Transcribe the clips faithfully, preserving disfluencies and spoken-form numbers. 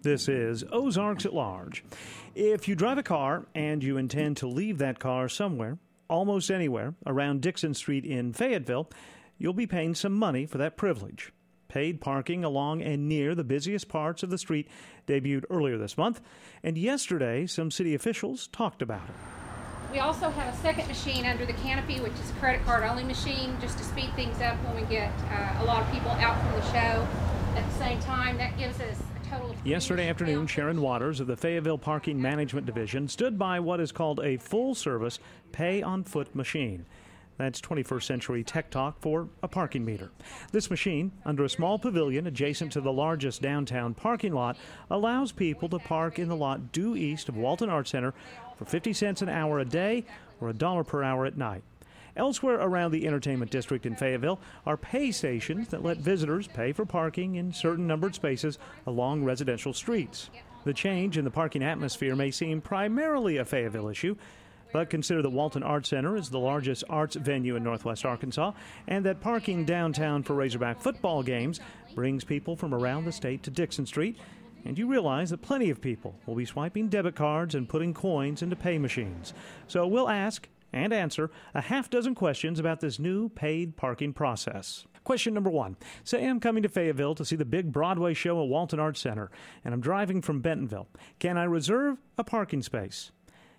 This is Ozarks at Large. If you drive a car and you intend to leave that car somewhere, almost anywhere, around Dixon Street in Fayetteville, you'll be paying some money for that privilege. Paid parking along and near the busiest parts of the street debuted earlier this month, and yesterday some city officials talked about it. We also have a second machine under the canopy, which is a credit card only machine, just to speed things up when we get uh, a lot of people out from the show. At the same time, that gives us a total of... Yesterday afternoon, Sharon Waters of the Fayetteville Parking Management Division stood by what is called a full-service pay-on-foot machine. That's twenty-first century tech talk for a parking meter. This machine, under a small pavilion adjacent to the largest downtown parking lot, allows people to park in the lot due east of Walton Arts Center for fifty cents an hour a day or a dollar per hour at night. Elsewhere around the entertainment district in Fayetteville are pay stations that let visitors pay for parking in certain numbered spaces along residential streets. The change in the parking atmosphere may seem primarily a Fayetteville issue, but consider that Walton Arts Center is the largest arts venue in Northwest Arkansas, and that parking downtown for Razorback football games brings people from around the state to Dixon Street, and you realize that plenty of people will be swiping debit cards and putting coins into pay machines. So we'll ask and answer a half dozen questions about this new paid parking process. Question number one. Say I'm coming to Fayetteville to see the big Broadway show at Walton Arts Center, and I'm driving from Bentonville. Can I reserve a parking space?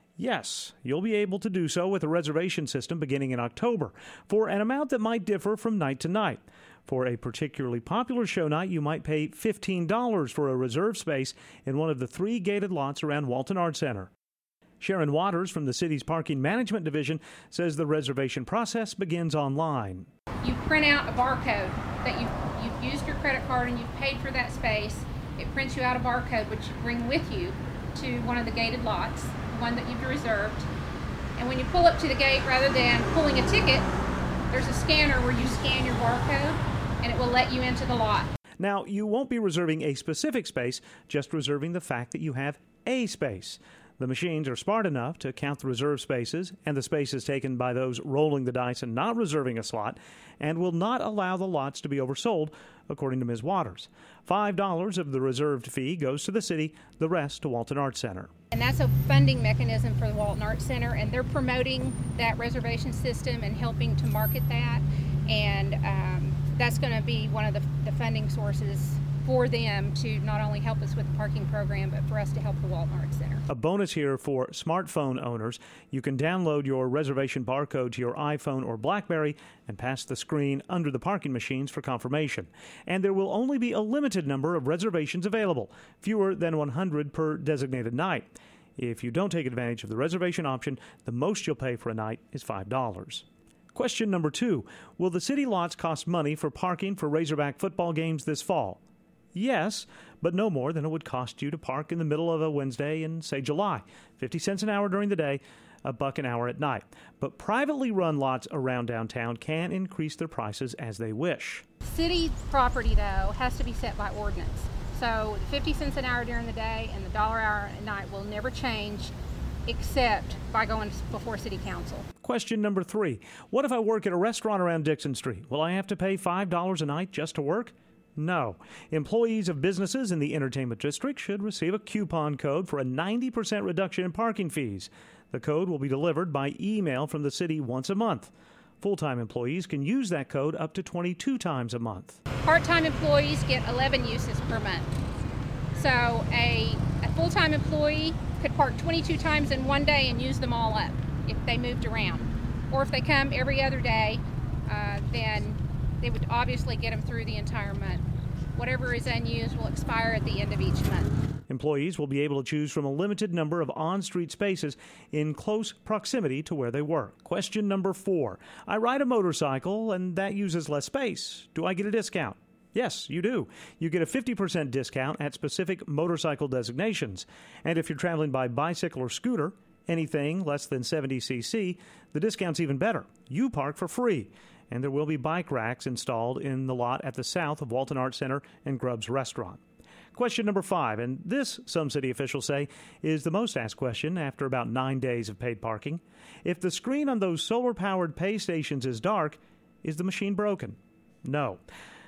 Yes, you'll be able to do so with a reservation system beginning in October for an amount that might differ from night to night. For a particularly popular show night, you might pay fifteen dollars for a reserved space in one of the three gated lots around Walton Arts Center. Sharon Waters from the city's Parking Management Division says the reservation process begins online. You print out a barcode that you've, you've used your credit card and you've paid for that space. It prints you out a barcode which you bring with you to one of the gated lots, one that you've reserved. And when you pull up to the gate, rather than pulling a ticket, there's a scanner where you scan your barcode and it will let you into the lot. Now, you won't be reserving a specific space, just reserving the fact that you have a space. The machines are smart enough to count the reserved spaces and the spaces taken by those rolling the dice and not reserving a slot, and will not allow the lots to be oversold, according to Miz Waters. five dollars of the reserved fee goes to the city, the rest to Walton Arts Center. And that's a funding mechanism for the Walton Arts Center, and they're promoting that reservation system and helping to market that. And um, that's going to be one of the, the funding sources for them to not only help us with the parking program, but for us to help the Walton Arts Center. A bonus here for smartphone owners. You can download your reservation barcode to your iPhone or BlackBerry and pass the screen under the parking machines for confirmation. And there will only be a limited number of reservations available, fewer than one hundred per designated night. If you don't take advantage of the reservation option, the most you'll pay for a night is five dollars. Question number two. Will the city lots cost money for parking for Razorback football games this fall? Yes, but no more than it would cost you to park in the middle of a Wednesday in, say, July. fifty cents an hour during the day, a buck an hour at night. But privately run lots around downtown can increase their prices as they wish. City property, though, has to be set by ordinance. So fifty cents an hour during the day and the dollar hour at night will never change except by going before City Council. Question number three. What if I work at a restaurant around Dixon Street? Will I have to pay five dollars a night just to work? No. Employees of businesses in the entertainment district should receive a coupon code for a ninety percent reduction in parking fees. The code will be delivered by email from the city once a month. Full-time employees can use that code up to twenty-two times a month. Part-time employees get eleven uses per month. So a, a full-time employee could park twenty-two times in one day and use them all up if they moved around. Or if they come every other day, uh, then they would obviously get them through the entire month. Whatever is unused will expire at the end of each month. Employees will be able to choose from a limited number of on-street spaces in close proximity to where they work. Question number four. I ride a motorcycle and that uses less space. Do I get a discount? Yes, you do. You get a fifty percent discount at specific motorcycle designations. And if you're traveling by bicycle or scooter, anything less than seventy c c, the discount's even better. You park for free. And there will be bike racks installed in the lot at the south of Walton Arts Center and Grubb's Restaurant. Question number five, and this, some city officials say, is the most asked question after about nine days of paid parking. If the screen on those solar-powered pay stations is dark, is the machine broken? No.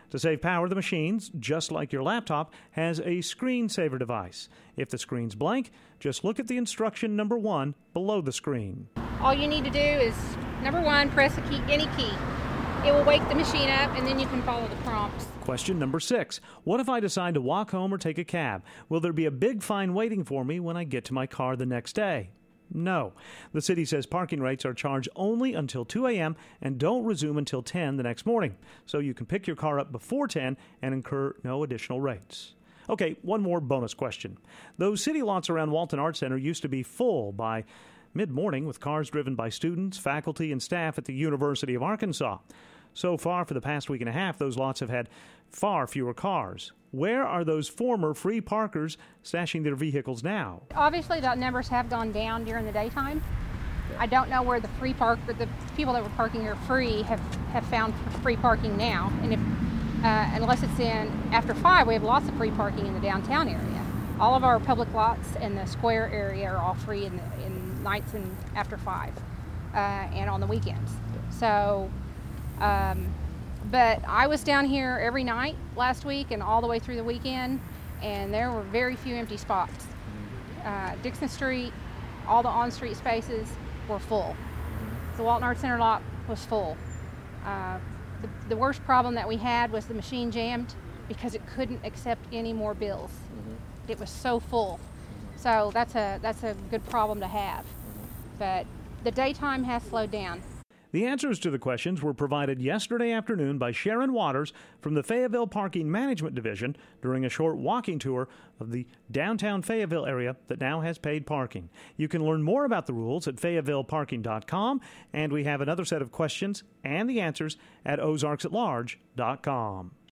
To save power, the machines, just like your laptop, has a screensaver device. If the screen's blank, just look at the instruction number one below the screen. All you need to do is, number one, press a key, any key. It will wake the machine up, and then you can follow the prompts. Question number six. What if I decide to walk home or take a cab? Will there be a big fine waiting for me when I get to my car the next day? No. The city says parking rates are charged only until two a.m. and don't resume until ten the next morning. So you can pick your car up before ten and incur no additional rates. Okay, one more bonus question. Those city lots around Walton Arts Center used to be full by mid-morning with cars driven by students, faculty, and staff at the University of Arkansas. So far, for the past week and a half, those lots have had far fewer cars. Where are those former free parkers stashing their vehicles now? Obviously, the numbers have gone down during the daytime. I don't know where the free park, the people that were parking here free have, have found free parking now. And if, uh, unless it's in after five, we have lots of free parking in the downtown area. All of our public lots in the square area are all free in, the, in nights and after five, uh, and on the weekends. So. Um, but I was down here every night last week and all the way through the weekend, and there were very few empty spots. Uh, Dixon Street, all the on-street spaces were full. The Walton Arts Center lot was full. Uh, the, the worst problem that we had was the machine jammed because it couldn't accept any more bills. Mm-hmm. It was so full. So that's a that's a good problem to have. But the daytime has slowed down. The answers to the questions were provided yesterday afternoon by Sharon Waters from the Fayetteville Parking Management Division during a short walking tour of the downtown Fayetteville area that now has paid parking. You can learn more about the rules at fayetteville parking dot com, and we have another set of questions and the answers at ozarks at large dot com.